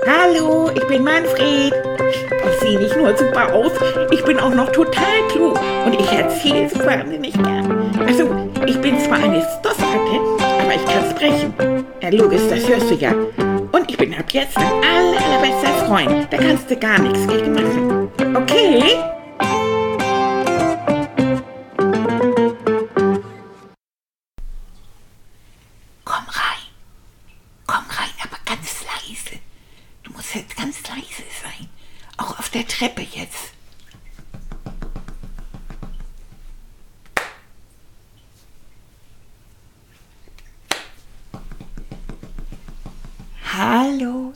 Hallo, ich bin Manfred. Ich sehe nicht nur super aus, ich bin auch noch total klug und ich erzähle es wahnsinnig gern. Also, ich bin zwar eine Stoffratte, aber ich kann sprechen. Ja, logisch, das hörst du ja. Und ich bin ab jetzt dein allerbester Freund. Da kannst du gar nichts gegen machen. Okay? Komm rein, aber ganz leise. Du musst jetzt ganz leise sein. Auch auf der Treppe jetzt. Hallo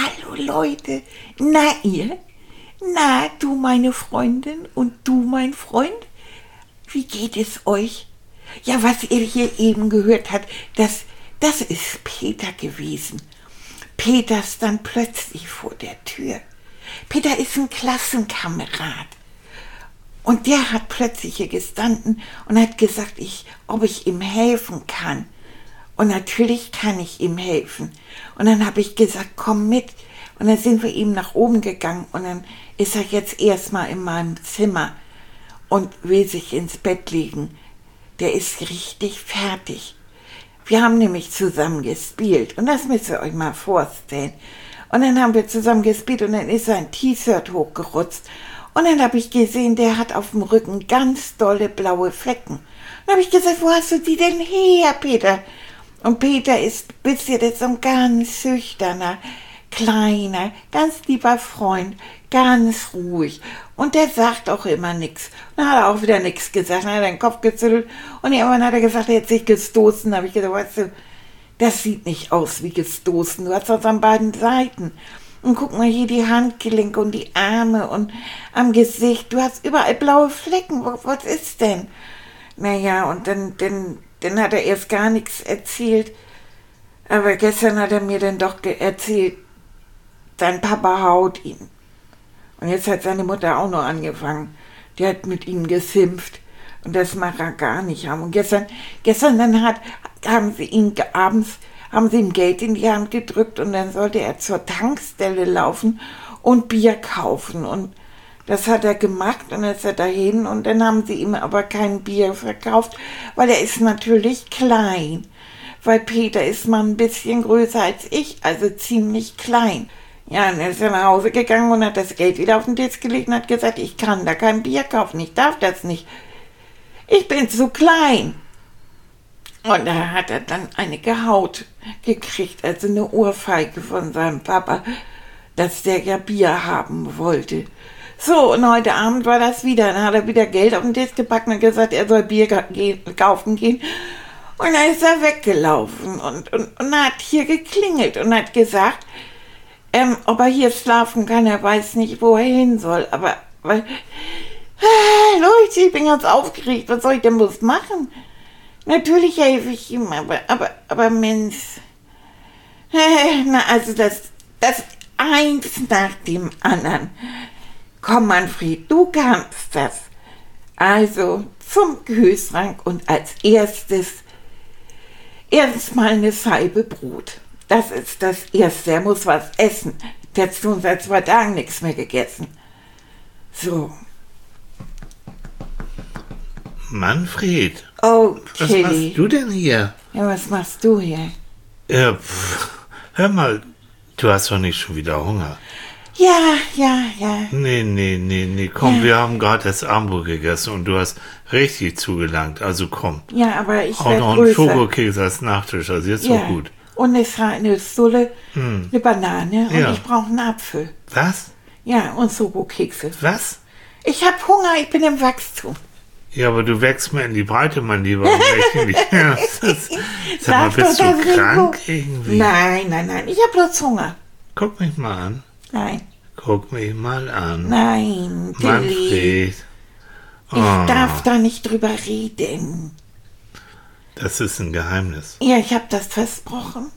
Leute. Na ihr? Na, du meine Freundin und du mein Freund? Wie geht es euch? Ja, was ihr hier eben gehört habt, das ist Peter gewesen. Peter stand plötzlich vor der Tür. Peter ist ein Klassenkamerad. Und der hat plötzlich hier gestanden und hat gesagt, ob ich ihm helfen kann. Und natürlich kann ich ihm helfen. Und dann habe ich gesagt, komm mit. Und dann sind wir eben nach oben gegangen. Und dann ist er jetzt erstmal in meinem Zimmer und will sich ins Bett legen. Der ist richtig fertig. Wir haben nämlich zusammen gespielt. Und das müsst ihr euch mal vorstellen. Und dann haben wir zusammen gespielt und dann ist sein T-Shirt hochgerutscht. Und dann habe ich gesehen, der hat auf dem Rücken ganz dolle blaue Flecken. Dann habe ich gesagt, wo hast du die denn her, Peter? Und Peter ist, wisst ihr, das ist so ein ganz schüchterner, kleiner, ganz lieber Freund, ganz ruhig. Und der sagt auch immer nichts. Dann hat er auch wieder nichts gesagt, dann hat er den Kopf gezüttelt und irgendwann hat er gesagt, er hat sich gestoßen. Da habe ich gesagt, weißt du, das sieht nicht aus wie gestoßen. Du hast das an beiden Seiten. Und guck mal hier die Handgelenke und die Arme und am Gesicht. Du hast überall blaue Flecken. Was ist denn? Naja, und dann hat er erst gar nichts erzählt. Aber gestern hat er mir dann doch erzählt, sein Papa haut ihn. Und jetzt hat seine Mutter auch noch angefangen. Die hat mit ihm geschimpft. Und das mag er gar nicht haben. Und gestern dann haben sie ihm abends Geld in die Hand gedrückt und dann sollte er zur Tankstelle laufen und Bier kaufen. Und das hat er gemacht und dann ist er dahin und dann haben sie ihm aber kein Bier verkauft, weil er ist natürlich klein. Weil Peter ist mal ein bisschen größer als ich, also ziemlich klein. Ja, und dann ist er nach Hause gegangen und hat das Geld wieder auf den Tisch gelegt und hat gesagt, ich kann da kein Bier kaufen, ich darf das nicht. Ich bin zu klein. Und da hat er dann eine gehaut gekriegt, also eine Ohrfeige von seinem Papa, dass der ja Bier haben wollte. So, und heute Abend war das wieder. Dann hat er wieder Geld auf den Tisch gepackt und gesagt, er soll Bier kaufen gehen. Und dann ist er weggelaufen und hat hier geklingelt und hat gesagt, ob er hier schlafen kann. Er weiß nicht, wo er hin soll. Aber Leute, ich bin ganz aufgeregt. Was soll ich denn bloß machen? Natürlich helfe ich ihm, aber Mensch. Na, also das eins nach dem anderen. Komm, Manfred, du kannst das. Also zum Kühlschrank und als erstes erstmal eine Scheibe Brot. Das ist das Erste. Er muss was essen. Der hat schon seit 2 Tagen nichts mehr gegessen. So. Manfred. Oh, Was Tilly. machst du denn hier? Ja, was machst du hier? Ja, hör mal, du hast doch nicht schon wieder Hunger. Ja. Nee, komm, Ja. wir haben gerade das Abendbrot gegessen und du hast richtig zugelangt, also komm. Ja, aber ich Auch werde noch einen größer. Schokokeks als Nachtisch, also jetzt Ja. so gut. Und eine Stulle, eine Banane und Ja. ich brauche einen Apfel. Was? Ja, und Schokokekse. Was? Ich habe Hunger, ich bin im Wachstum. Ja, aber du wächst mir in die Breite, mein Lieber. Ja, sag mal, Sag bist doch, du das ist krank gut. irgendwie? Nein, ich habe bloß Hunger. Guck mich mal an. Nein, Guck mich mal an. nein, Tilly. Manfred. Ich darf da nicht drüber reden. Das ist ein Geheimnis. Ja, ich habe das versprochen.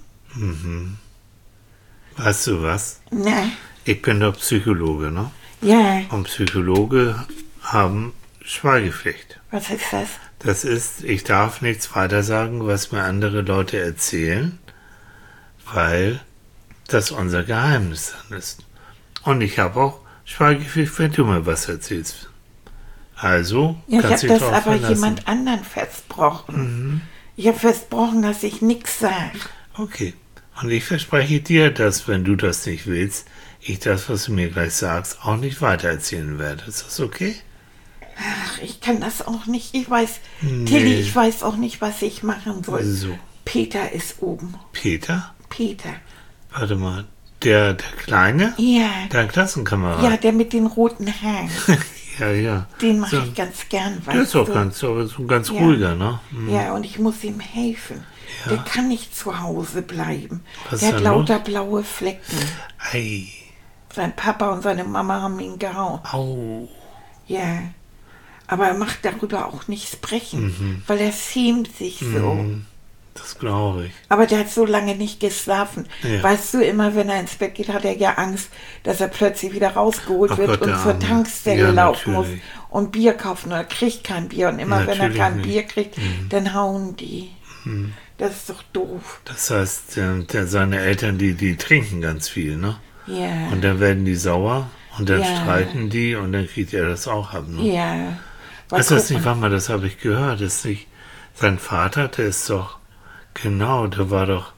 Weißt du was? Na, Ich bin doch Psychologe, ne? ja, Und Psychologe haben Schweigepflicht. was ist das? Das ist, ich darf nichts weiter sagen, was mir andere Leute erzählen, weil das unser Geheimnis dann ist. Und ich habe auch Schweigepflicht, wenn du mir was erzählst. Also, Ja, ich habe kannst dich das drauf aber verlassen. jemand anderen versprochen. Ich habe versprochen, dass ich nichts sage. Okay. Und ich verspreche dir, dass, wenn du das nicht willst, ich das, was du mir gleich sagst, auch nicht weitererzählen werde. Ist das okay? Ach, ich kann das auch nicht. Ich weiß, Tilly, ich weiß auch nicht, was ich machen soll. So. Peter ist oben. Peter? Peter. Warte mal. Der Kleine? Ja. Dein Klassenkamerad? Ja, der mit den roten Haaren. Ja. Den mache So. ich ganz gern, Der ist weißt auch du? ganz, aber so ein ganz Ja. ruhiger, ne? Ja, und ich muss ihm helfen. Ja. Der kann nicht zu Hause bleiben. Was Der ist hat denn lauter los? blaue Flecken. Ei. Sein Papa und seine Mama haben ihn gehauen. Au. Ja. Aber er macht darüber auch nicht sprechen, Mhm. weil er schämt sich so. Das glaube ich. Aber der hat so lange nicht geschlafen. Ja. Weißt du, immer wenn er ins Bett geht, hat er ja Angst, dass er plötzlich wieder rausgeholt Ach wird Gott, und der zur Arme. Tankstelle Ja, laufen muss natürlich. und Bier kaufen. Und er kriegt kein Bier. Und immer wenn er Natürlich kein nicht. Bier kriegt, dann hauen die. Das ist doch doof. Das heißt, seine Eltern, die trinken ganz viel, ne? Ja. Und dann werden die sauer und dann Ja. streiten die und dann kriegt er das auch ab, ne? Ja. Weil Ist das guck nicht, mal, warte mal, das habe ich gehört, ist nicht, sein Vater, der ist doch, genau, der war doch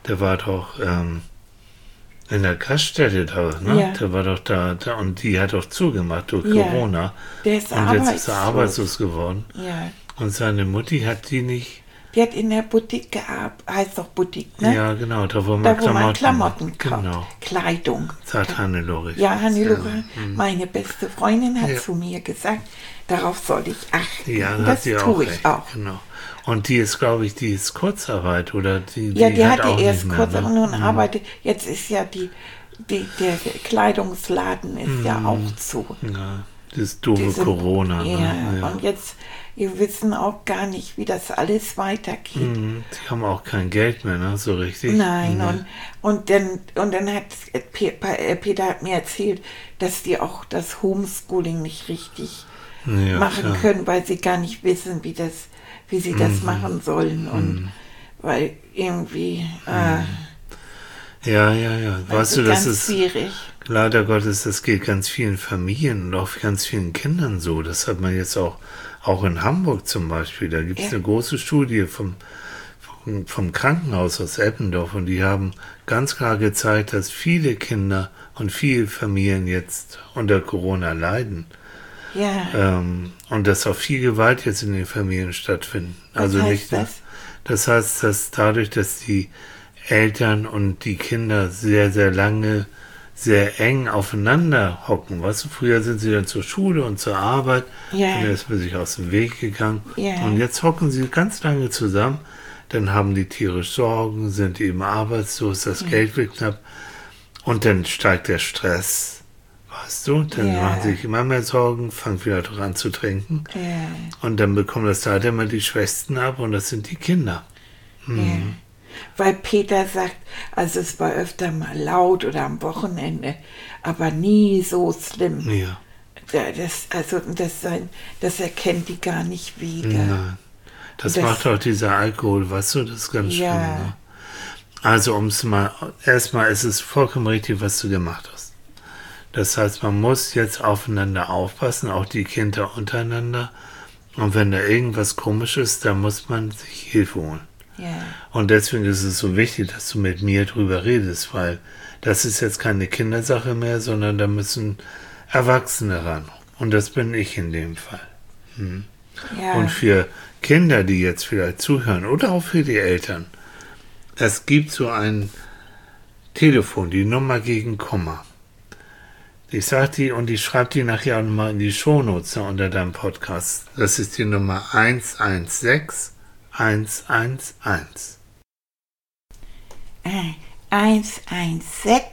in der Gaststätte da, ne? Ja. Der war doch da und die hat doch zugemacht durch Ja. Corona. der ist Und jetzt ist er arbeitslos. arbeitslos geworden. Ja. Und seine Mutti hat die nicht, Die hat in der Boutique gearbeitet. Heißt doch Boutique, ne? ja genau, da wo man Da, wo man Klamotten kauft. genau, Kleidung. sagt Hannelore. Ja, Hannelore, meine beste Freundin, hat Ja. zu mir gesagt, darauf soll ich achten. Ja, Und hat das sie auch tue ich recht, auch. genau. Und die ist, glaube ich, die ist Kurzarbeit, oder? Ja, die hat hatte auch erst nicht mehr, kurz ne? und arbeitet. Jetzt ist ja der Kleidungsladen ist ja auch zu. Ja, das doofe Diese- Corona. Ja, Ne? und jetzt, wir wissen auch gar nicht, wie das alles weitergeht. Die haben auch kein Geld mehr, ne? So richtig. Nein, Mhm. und dann hat Peter hat mir erzählt, dass die auch das Homeschooling nicht richtig Ja, machen klar. können, weil sie gar nicht wissen, wie sie das machen sollen. Und weil irgendwie Ja. Weißt du, das ganz ist schwierig. leider Gottes, das geht ganz vielen Familien und auch ganz vielen Kindern so. Das hat man jetzt auch in Hamburg zum Beispiel. Da gibt es Ja. eine große Studie vom Krankenhaus aus Eppendorf und die haben ganz klar gezeigt, dass viele Kinder und viele Familien jetzt unter Corona leiden. Ja, Und dass auch viel Gewalt jetzt in den Familien stattfindet. Also heißt nicht nur. das? Das heißt, dass dadurch, dass die Eltern und die Kinder sehr, sehr lange, sehr eng aufeinander hocken. Weißt du, früher sind sie dann zur Schule und zur Arbeit, Ja. dann ist man sich aus dem Weg gegangen. Ja. Und jetzt hocken sie ganz lange zusammen, dann haben die tierisch Sorgen, sind eben arbeitslos, das Geld wird knapp und dann steigt der Stress. Weißt du, dann Ja. machen sie sich immer mehr Sorgen, fangen vielleicht auch an zu trinken. ja, Und dann bekommen das leider immer die Schwächsten ab und das sind die Kinder. ja. Weil Peter sagt, also es war öfter mal laut oder am Wochenende, aber nie so schlimm. Ja. Das erkennt die gar nicht wieder. Nein. Das Das- macht auch dieser Alkohol, weißt du, das ist ganz schlimm. Ja. Ne? Also erstmal ist es vollkommen richtig, was du gemacht hast. Das heißt, man muss jetzt aufeinander aufpassen, auch die Kinder untereinander. Und wenn da irgendwas komisch ist, dann muss man sich Hilfe holen. Ja, Und deswegen ist es so wichtig, dass du mit mir drüber redest, weil das ist jetzt keine Kindersache mehr, sondern da müssen Erwachsene ran. Und das bin ich in dem Fall. ja. Und für Kinder, die jetzt vielleicht zuhören oder auch für die Eltern, es gibt so ein Telefon, die Nummer gegen Kummer. Ich sag die und ich schreibe die nachher auch nochmal in die Shownotes unter deinem Podcast. Das ist die Nummer 116 111. 116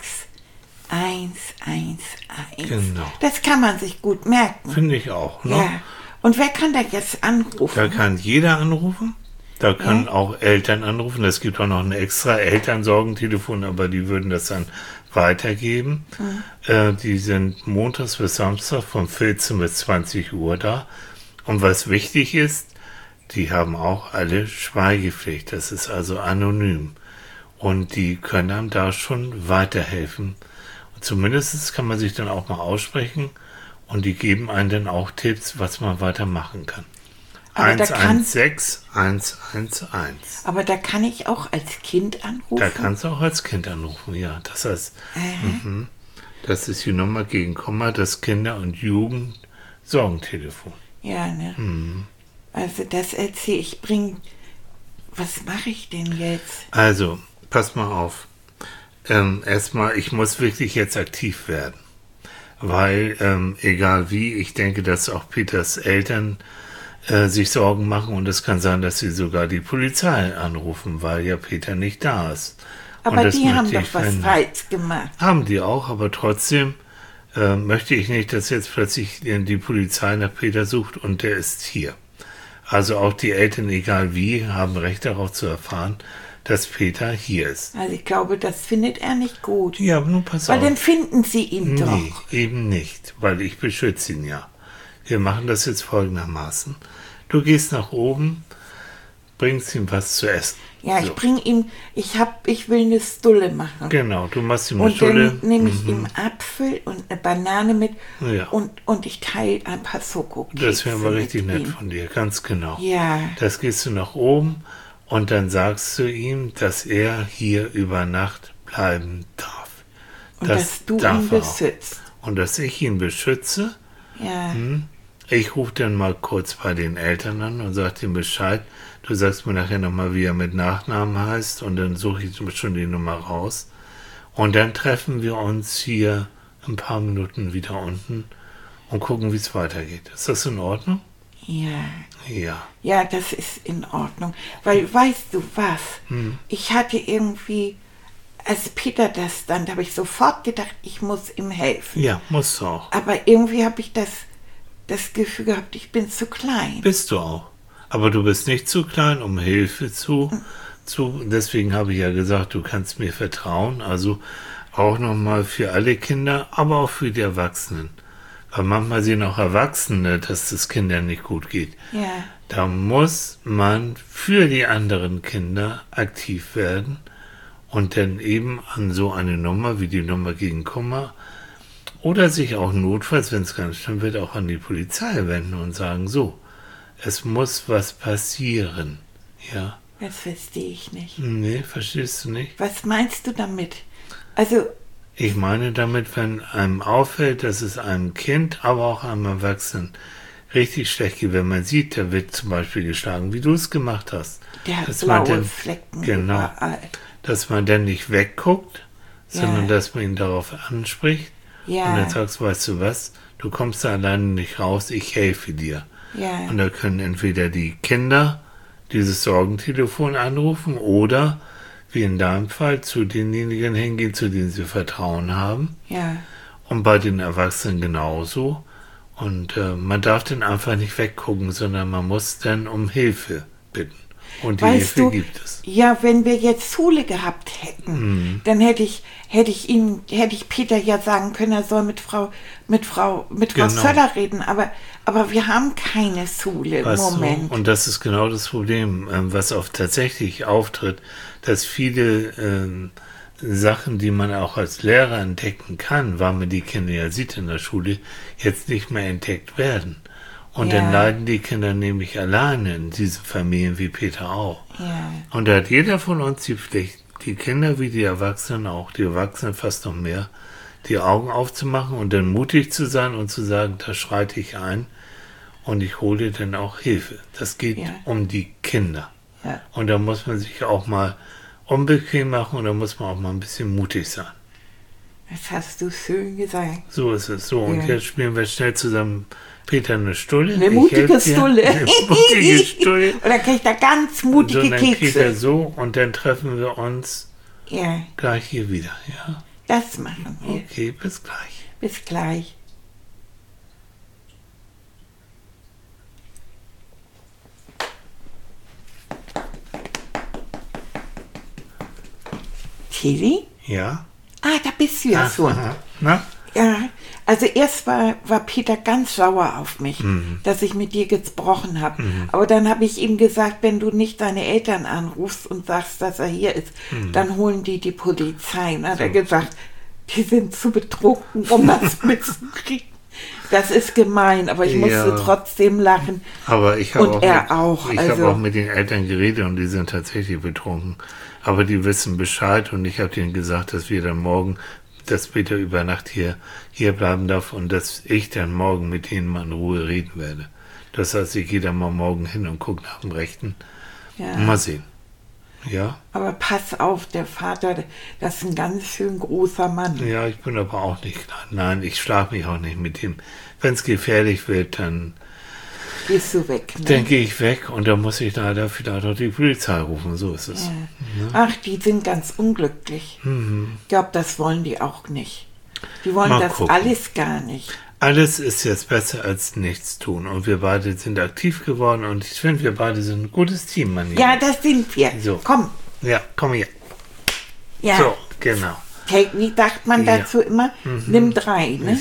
111. Genau. Das kann man sich gut merken. Finde ich auch. Ne? Ja. Und wer kann da jetzt anrufen? Da kann jeder anrufen. Da können Ja. auch Eltern anrufen. Es gibt auch noch ein extra Elternsorgentelefon, aber die würden das dann weitergeben. Die sind montags bis Samstag von 14 bis 20 Uhr da. Und was wichtig ist, die haben auch alle Schweigepflicht. Das ist also anonym. Und die können einem da schon weiterhelfen. Und zumindest kann man sich dann auch mal aussprechen und die geben einem dann auch Tipps, was man weitermachen kann. Aber 116 111. Aber da kann ich auch als Kind anrufen? Da kannst du auch als Kind anrufen, ja. Das heißt, das ist die Nummer gegen Komma, das Kinder- und Jugendsorgentelefon. Ja, ne? Also das erzähle ich, was mache ich denn jetzt? Also, pass mal auf. Erstmal, ich muss wirklich jetzt aktiv werden. Weil, egal wie, ich denke, dass auch Peters Eltern sich Sorgen machen und es kann sein, dass sie sogar die Polizei anrufen, weil ja Peter nicht da ist. Aber die haben doch was falsch gemacht. Haben die auch, aber trotzdem möchte ich nicht, dass jetzt plötzlich die Polizei nach Peter sucht und der ist hier. Also auch die Eltern, egal wie, haben Recht darauf zu erfahren, dass Peter hier ist. Also ich glaube, das findet er nicht gut. Ja, aber nun pass auf. Weil dann finden sie ihn doch. Nee, eben nicht, weil ich beschütze ihn ja. Wir machen das jetzt folgendermaßen. Du gehst nach oben, bringst ihm was zu essen. Ja, so. ich bringe ihm, ich will eine Stulle machen. Genau, du machst ihm eine und Stulle. Und dann nehme ich ihm Apfel und eine Banane mit Ja. und ich teile ein paar Schokokekse. Das wäre aber richtig mit nett ihm. von dir, ganz genau. Ja. Das gehst du nach oben und dann sagst du ihm, dass er hier über Nacht bleiben darf. Und dass du darf ihn er auch. beschützt. Und dass ich ihn beschütze. Ja. Ich rufe dann mal kurz bei den Eltern an und sage ihm Bescheid. Du sagst mir nachher nochmal, wie er mit Nachnamen heißt und dann suche ich schon die Nummer raus. Und dann treffen wir uns hier ein paar Minuten wieder unten und gucken, wie es weitergeht. Ist das in Ordnung? Ja. Ja. Ja, das ist in Ordnung. Weil, weißt du was? Ich hatte irgendwie, als Peter das dann, da habe ich sofort gedacht, ich muss ihm helfen. Ja, musst du auch. Aber irgendwie habe ich das Gefühl gehabt, ich bin zu klein. Bist du auch. Aber du bist nicht zu klein, um Hilfe zu. Deswegen habe ich ja gesagt, du kannst mir vertrauen. Also auch nochmal für alle Kinder, aber auch für die Erwachsenen. Weil manchmal sehen auch Erwachsene, dass es Kindern nicht gut geht. Ja. Da muss man für die anderen Kinder aktiv werden und dann eben an so eine Nummer wie die Nummer gegen Kummer oder sich auch notfalls, wenn es ganz schlimm wird, auch an die Polizei wenden und sagen, so, es muss was passieren. Ja. Das verstehe ich nicht. Nee, verstehst du nicht? Was meinst du damit? Also, Ich meine damit, wenn einem auffällt, dass es einem Kind, aber auch einem Erwachsenen richtig schlecht geht, wenn man sieht, der wird zum Beispiel geschlagen, wie du es gemacht hast. der hat Dass man blaue dann- Flecken genau. überall. Dass man dann nicht wegguckt, sondern Ja. dass man ihn darauf anspricht Ja. und dann sagst, weißt du was, du kommst da alleine nicht raus, ich helfe dir. Ja. Und da können entweder die Kinder dieses Sorgentelefon anrufen oder, wie in deinem Fall, zu denjenigen hingehen, zu denen sie Vertrauen haben. Ja. Und bei den Erwachsenen genauso. Und man darf dann einfach nicht weggucken, sondern man muss dann um Hilfe bitten. Und die Weißt Hilfe du, gibt es. ja, wenn wir jetzt Schule gehabt hätten, dann hätte ich Peter ja sagen können, er soll mit Frau Genau. Zöller reden, aber wir haben keine Schule im Weißt du, Moment. und das ist genau das Problem, was oft tatsächlich auftritt, dass viele Sachen, die man auch als Lehrer entdecken kann, weil man die Kinder ja sieht in der Schule, jetzt nicht mehr entdeckt werden. Und Ja. dann leiden die Kinder nämlich alleine in diesen Familien wie Peter auch. Ja. Und da hat jeder von uns die Pflicht, die Kinder wie die Erwachsenen auch, die Erwachsenen fast noch mehr, die Augen aufzumachen und dann mutig zu sein und zu sagen, da schreite ich ein und ich hole dann auch Hilfe. Das geht Ja. um die Kinder. Ja. Und da muss man sich auch mal unbequem machen und da muss man auch mal ein bisschen mutig sein. Das hast du schön gesagt. So ist es. So, und Ja. jetzt spielen wir schnell zusammen Peter eine Stulle. Eine Ich mutige helf dir. Stulle. Eine mutige Stulle. Und dann krieg ich da ganz So, mutige dann Peter Kekse. so und dann treffen wir uns Ja, gleich hier wieder. Ja, das machen wir. okay, bis gleich. Bis gleich. Tilly? Ja? Ah, da bist du ja schon. Aha. Na? Ja, Also erst war Peter ganz sauer auf mich, dass ich mit dir gesprochen habe. Aber dann habe ich ihm gesagt, wenn du nicht deine Eltern anrufst und sagst, dass er hier ist, dann holen die Polizei. Und dann hat er gesagt, die sind zu betrunken, um das mitzukriegen. Das ist gemein, aber ich musste trotzdem lachen. Aber ich habe auch, also, auch mit den Eltern geredet und die sind tatsächlich betrunken. Aber die wissen Bescheid und ich habe denen gesagt, dass wir dann morgen, dass Peter über Nacht hier bleiben darf und dass ich dann morgen mit ihnen mal in Ruhe reden werde. Das heißt, ich gehe dann mal morgen hin und gucke nach dem Rechten. Ja. Mal sehen. Ja? Aber pass auf, der Vater, das ist ein ganz schön großer Mann. Ja, ich bin aber auch nicht klein. Nein, ich schlafe mich auch nicht mit ihm. Wenn es gefährlich wird, dann gehst du weg, ne? Dann gehe ich weg und dann muss ich leider vielleicht auch die Polizei rufen. So ist es. Ja. Ne? Ach, die sind ganz unglücklich. Ich glaube, das wollen die auch nicht. Die wollen Mal das gucken. alles gar nicht. Alles ist jetzt besser als nichts tun. Und wir beide sind aktiv geworden und ich finde, wir beide sind ein gutes Team, mein Lieber. Ja, das sind wir. So. Komm. Ja, komm hier. Ja. So, genau. Hey, wie sagt man Ja. dazu immer? Nimm 3, ne?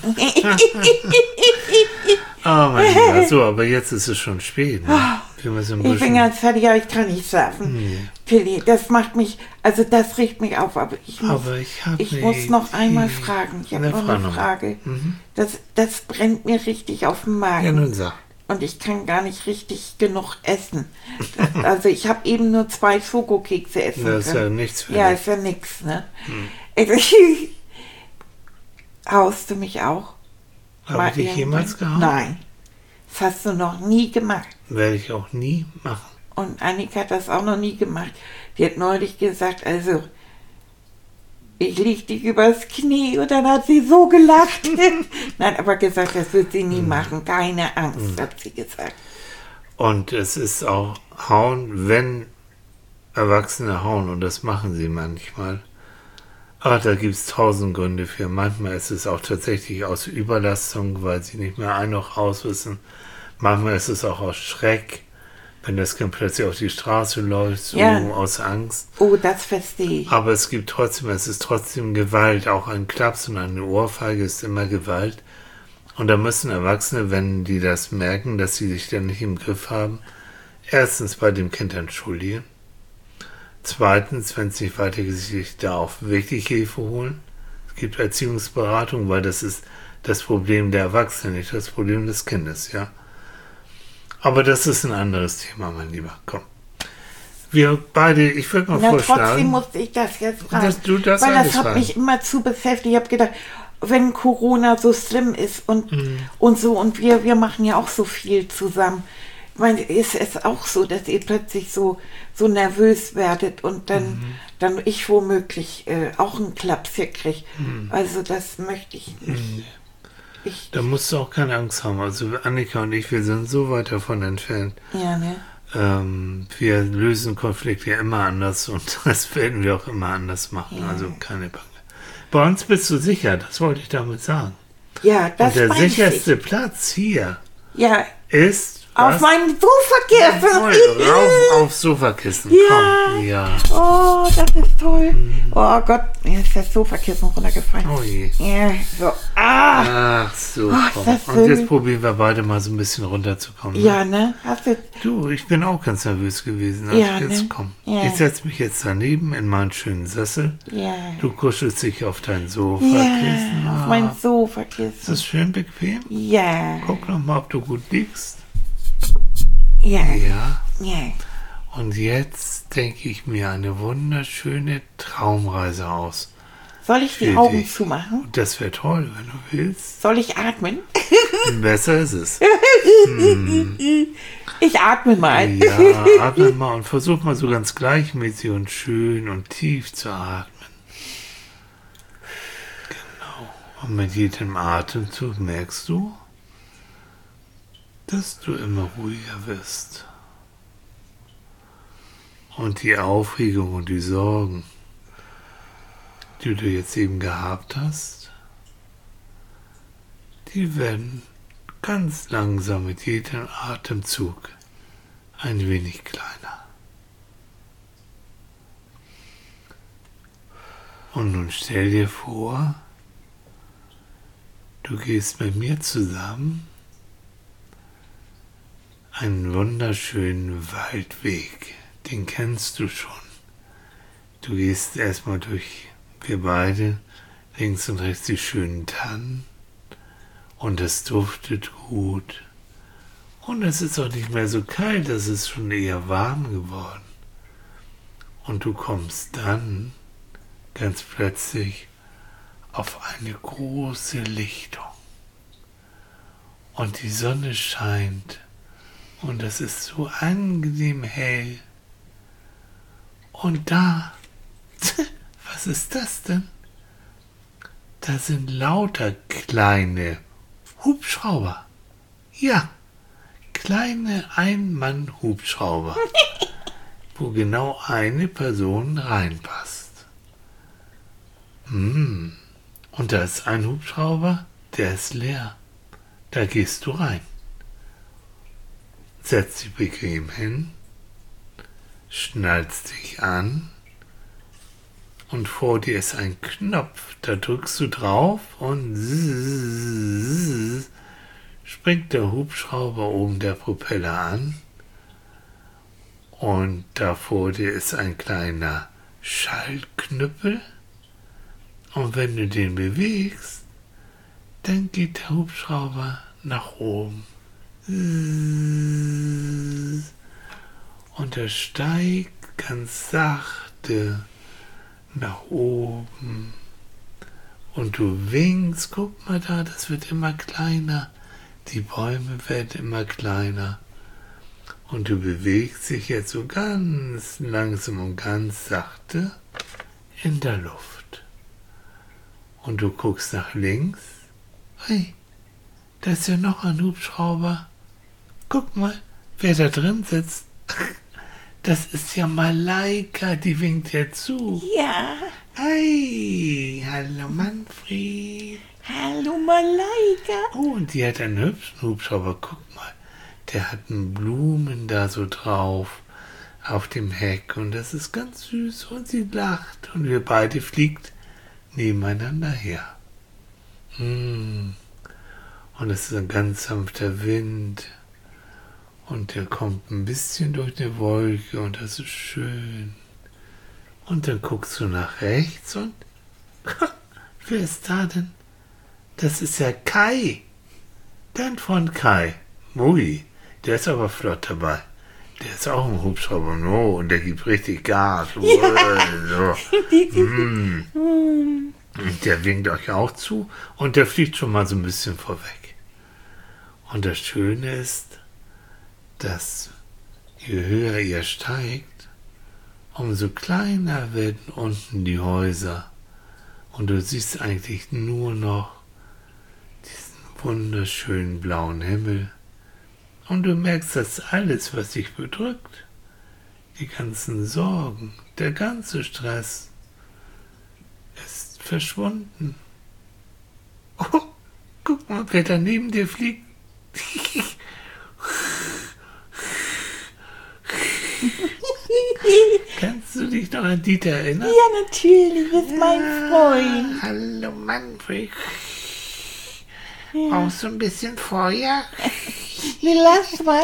Oh, mein Lieber. So, aber jetzt ist es schon spät. Ne? Wir müssen ein Ich bin bisschen... ganz fertig, aber ich kann nicht schlafen. Tilly, das macht mich, also das regt mich auf, aber ich muss noch einmal fragen. Ich habe noch eine Frage. Das brennt mir richtig auf dem Magen. Ja, nun sag. Und ich kann gar nicht richtig genug essen. Also ich habe eben nur 2 Schokokekse essen können. Das ist ja nichts für Ja, dich. ist ja nix, ne? Haust du mich auch? Habe ich dich jemals gehauen? Nein. Das hast du noch nie gemacht. Werde ich auch nie machen. Und Annika hat das auch noch nie gemacht. Die hat neulich gesagt, also, ich leg dich übers Knie und dann hat sie so gelacht. Nein, aber gesagt, das wird sie nie machen. Keine Angst, hat sie gesagt. Und es ist auch hauen, wenn Erwachsene hauen, und das machen sie manchmal. Aber da gibt es 1000 Gründe für. Manchmal ist es auch tatsächlich aus Überlastung, weil sie nicht mehr ein- noch aus wissen. Manchmal ist es auch aus Schreck, wenn das Kind plötzlich auf die Straße läuft, so aus Angst. Oh, das verstehe ich. Aber es ist trotzdem Gewalt. Auch ein Klaps und eine Ohrfeige ist immer Gewalt. Und da müssen Erwachsene, wenn die das merken, dass sie sich dann nicht im Griff haben, erstens bei dem Kind entschuldigen. Zweitens, wenn es nicht weitergeht, sich da auch wirklich Hilfe holen. Es gibt Erziehungsberatung, weil das ist das Problem der Erwachsenen, nicht das Problem des Kindes, ja. Aber das ist ein anderes Thema, mein Lieber. Komm. Wir beide, ich würde mal vorschlagen... Trotzdem musste ich das jetzt fragen. Dass du das weil das hat fragen. mich immer zu beschäftigt. Ich habe gedacht, wenn Corona so schlimm ist und so, und wir machen ja auch so viel zusammen. Ich meine, ist es auch so, dass ihr plötzlich so nervös werdet und dann ich womöglich auch einen Klaps hier kriege. Also das möchte ich nicht. Da musst du auch keine Angst haben. Also Annika und ich, wir sind so weit davon entfernt. Ja, ne? Wir lösen Konflikte ja immer anders und das werden wir auch immer anders machen. Ja. Also keine Bange. Bei uns bist du sicher, das wollte ich damit sagen. Ja, das und der weiß sicherste ich. Platz hier ja. ist... Auf meinem Sofakissen. Rauf aufs Sofakissen. Ja. Komm. Ja. Oh, das ist toll. Oh Gott, mir ist das Sofakissen runtergefallen. Oh je. Ja, so. Ach so, komm. das Und schön. jetzt probieren wir beide mal so ein bisschen runterzukommen. Ne? Ja, ne? Hast du... Du, ich bin auch ganz nervös gewesen. Also Ja, jetzt ne? komm. Ja. Ich setze mich jetzt daneben in meinen schönen Sessel. Ja. Du kuschelst dich auf dein Sofakissen. Ja, auf mein Ist Sofakissen. das schön bequem? Ja. Guck noch mal, ob du gut liegst. Ja. Ja. Ja. Und jetzt denke ich mir eine wunderschöne Traumreise aus. Soll ich die Für Augen dich. zumachen? Das wäre toll, wenn du willst. Soll ich atmen? Besser ist es. Ich atme mal. Ja, atme mal und versuch mal so ganz gleichmäßig und schön und tief zu atmen. Genau. Und mit jedem Atemzug merkst du, dass du immer ruhiger wirst. Und die Aufregung und die Sorgen, die du jetzt eben gehabt hast, die werden ganz langsam mit jedem Atemzug ein wenig kleiner. Und nun stell dir vor, du gehst mit mir zusammen einen wunderschönen Waldweg. Den kennst du schon. Du gehst erstmal durch, wir beide, links und rechts die schönen Tannen. Und es duftet gut. Und es ist auch nicht mehr so kalt, es ist schon eher warm geworden. Und du kommst dann ganz plötzlich auf eine große Lichtung. Und die Sonne scheint und es ist so angenehm hell. Und da, was ist das denn? Da sind lauter kleine Hubschrauber. Ja, kleine Ein-Mann-Hubschrauber, wo genau eine Person reinpasst. Und da ist ein Hubschrauber, der ist leer. Da gehst du rein. Setz dich bequem hin, schnallst dich an und vor dir ist ein Knopf. Da drückst du drauf und springt der Hubschrauber oben der Propeller an. Und da vor dir ist ein kleiner Schaltknüppel. Und wenn du den bewegst, dann geht der Hubschrauber nach oben. Und er steigt ganz sachte nach oben. Und du winkst, guck mal da, das wird immer kleiner. Die Bäume werden immer kleiner. Und du bewegst dich jetzt so ganz langsam und ganz sachte in der Luft. Und du guckst nach links. Hey, da ist ja noch ein Hubschrauber. Guck mal, wer da drin sitzt. Das ist ja Malaika, die winkt dir zu. Ja. Hey, hallo Manfred. Hallo Malaika. Oh, und die hat einen hübschen Hubschrauber. Guck mal, der hat Blumen da so drauf auf dem Heck. Und das ist ganz süß und sie lacht. Und wir beide fliegt nebeneinander her. Und es ist ein ganz sanfter Wind. Und der kommt ein bisschen durch die Wolke und das ist schön. Und dann guckst du nach rechts und wer ist da denn? Das ist ja Kai. Dann von Kai. Ui, der ist aber flott dabei. Der ist auch ein Hubschrauber. Oh, und der gibt richtig Gas. Ja. Und der winkt euch auch zu und der fliegt schon mal so ein bisschen vorweg. Und das Schöne ist, dass je höher ihr steigt, umso kleiner werden unten die Häuser. Und du siehst eigentlich nur noch diesen wunderschönen blauen Himmel. Und du merkst, dass alles, was dich bedrückt, die ganzen Sorgen, der ganze Stress, ist verschwunden. Oh, guck mal, wer da neben dir fliegt. Kannst du dich noch an Dieter erinnern? Ja, natürlich, ist mein Freund. Hallo Manfred. Brauchst du ein bisschen Feuer? Nee, lass mal.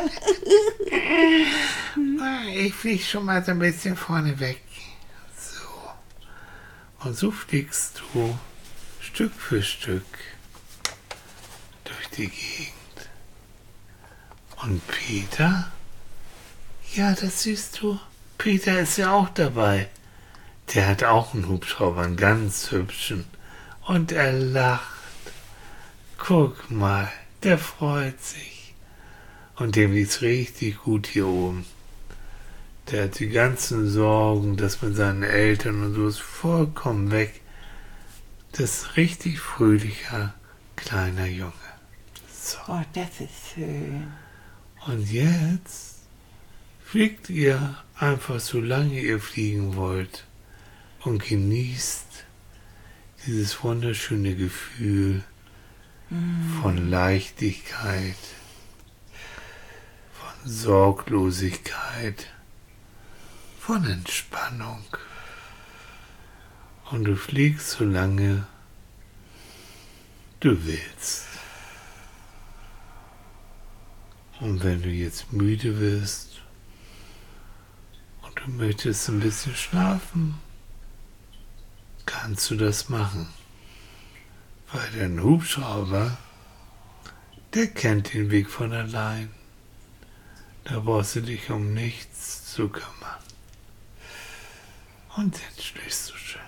Ich flieg schon mal so ein bisschen vorne weg. So. Und so fliegst du Stück für Stück durch die Gegend. Und Peter? Ja, das siehst du. Peter ist ja auch dabei. Der hat auch einen Hubschrauber, einen ganz hübschen. Und er lacht. Guck mal, der freut sich. Und dem geht's richtig gut hier oben. Der hat die ganzen Sorgen, das mit seinen Eltern und so ist vollkommen weg. Das ist ein richtig fröhlicher, kleiner Junge. So. Oh, das ist schön. Und jetzt fliegt ihr einfach so lange ihr fliegen wollt und genießt dieses wunderschöne Gefühl von Leichtigkeit, von Sorglosigkeit, von Entspannung. Und du fliegst so lange, du willst. Und wenn du jetzt müde wirst und du möchtest ein bisschen schlafen, kannst du das machen. Weil dein Hubschrauber, der kennt den Weg von allein. Da brauchst du dich um nichts zu kümmern. Und jetzt schläfst du schön.